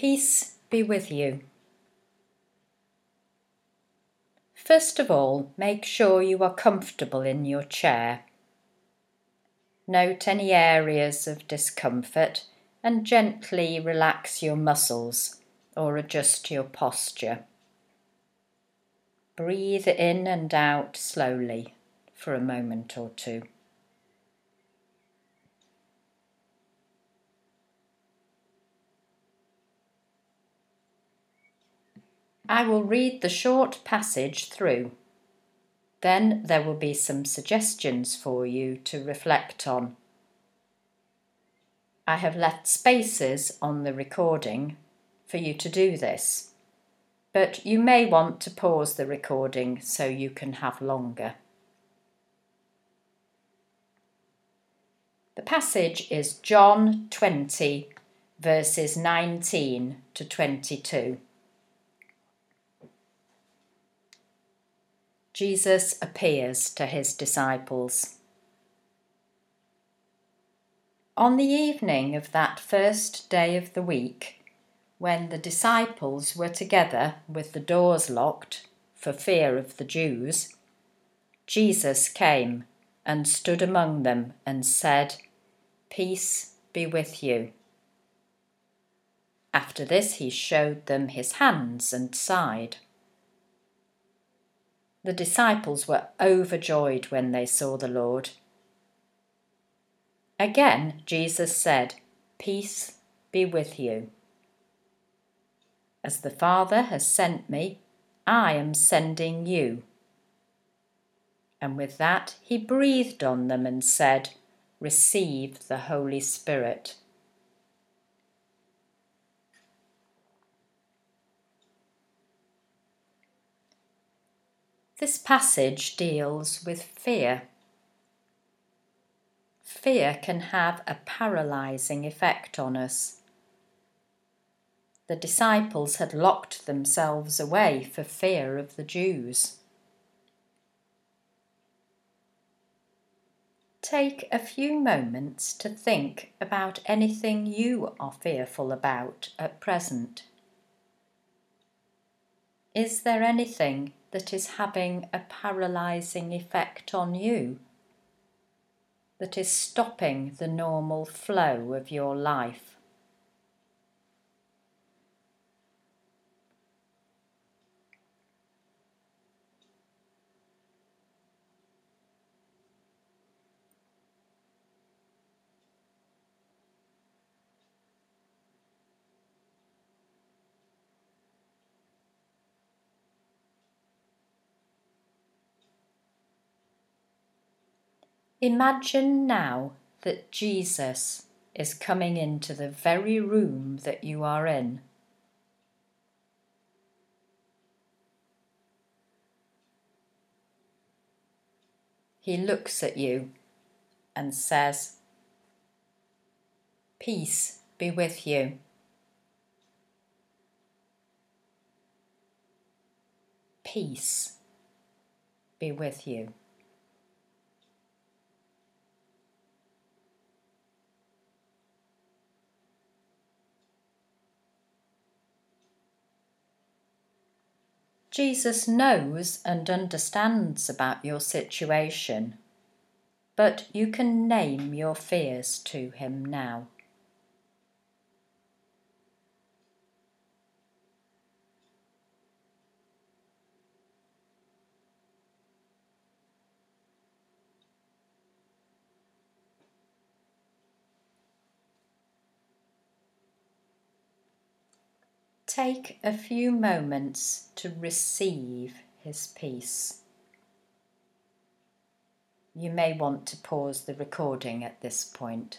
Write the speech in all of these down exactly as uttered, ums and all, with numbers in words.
Peace be with you. First of all, make sure you are comfortable in your chair. Note any areas of discomfort and gently relax your muscles or adjust your posture. Breathe in and out slowly for a moment or two. I will read the short passage through. Then there will be some suggestions for you to reflect on. I have left spaces on the recording for you to do this, but you may want to pause the recording so you can have longer. The passage is John twenty, verses nineteen to twenty-two. Jesus appears to his disciples. On the evening of that first day of the week, when the disciples were together with the doors locked for fear of the Jews, Jesus came and stood among them and said, "Peace be with you." After this he showed them his hands and side. The disciples were overjoyed when they saw the Lord. Again, Jesus said, "Peace be with you. As the Father has sent me, I am sending you." And with that, he breathed on them and said, "Receive the Holy Spirit." This passage deals with fear. Fear can have a paralyzing effect on us. The disciples had locked themselves away for fear of the Jews. Take a few moments to think about anything you are fearful about at present. Is there anything that is having a paralyzing effect on you, that is stopping the normal flow of your life? Imagine now that Jesus is coming into the very room that you are in. He looks at you and says, "Peace be with you." Peace be with you. Jesus knows and understands about your situation, but you can name your fears to him now. Take a few moments to receive his peace. You may want to pause the recording at this point.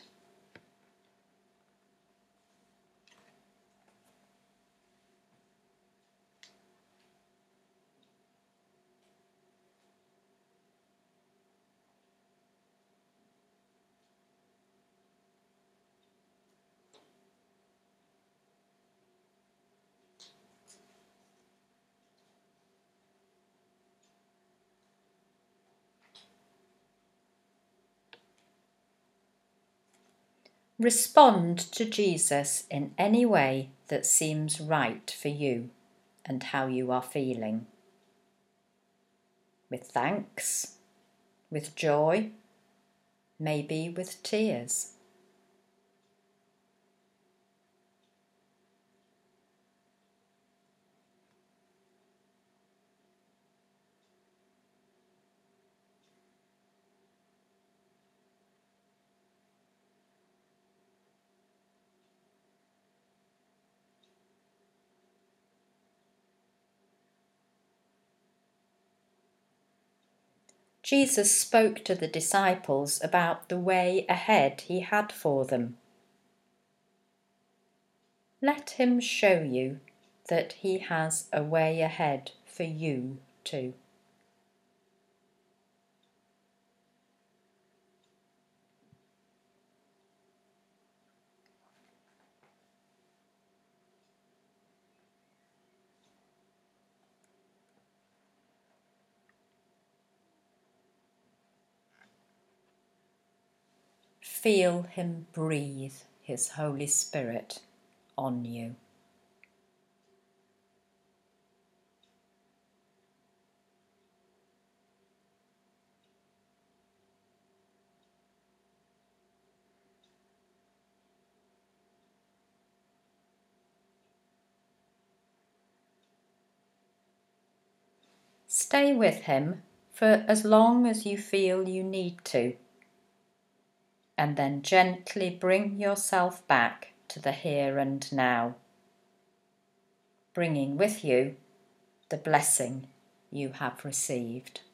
Respond to Jesus in any way that seems right for you and how you are feeling. With thanks, with joy, maybe with tears. Jesus spoke to the disciples about the way ahead he had for them. Let him show you that he has a way ahead for you too. Feel him breathe his Holy Spirit on you. Stay with him for as long as you feel you need to, and then gently bring yourself back to the here and now, bringing with you the blessing you have received.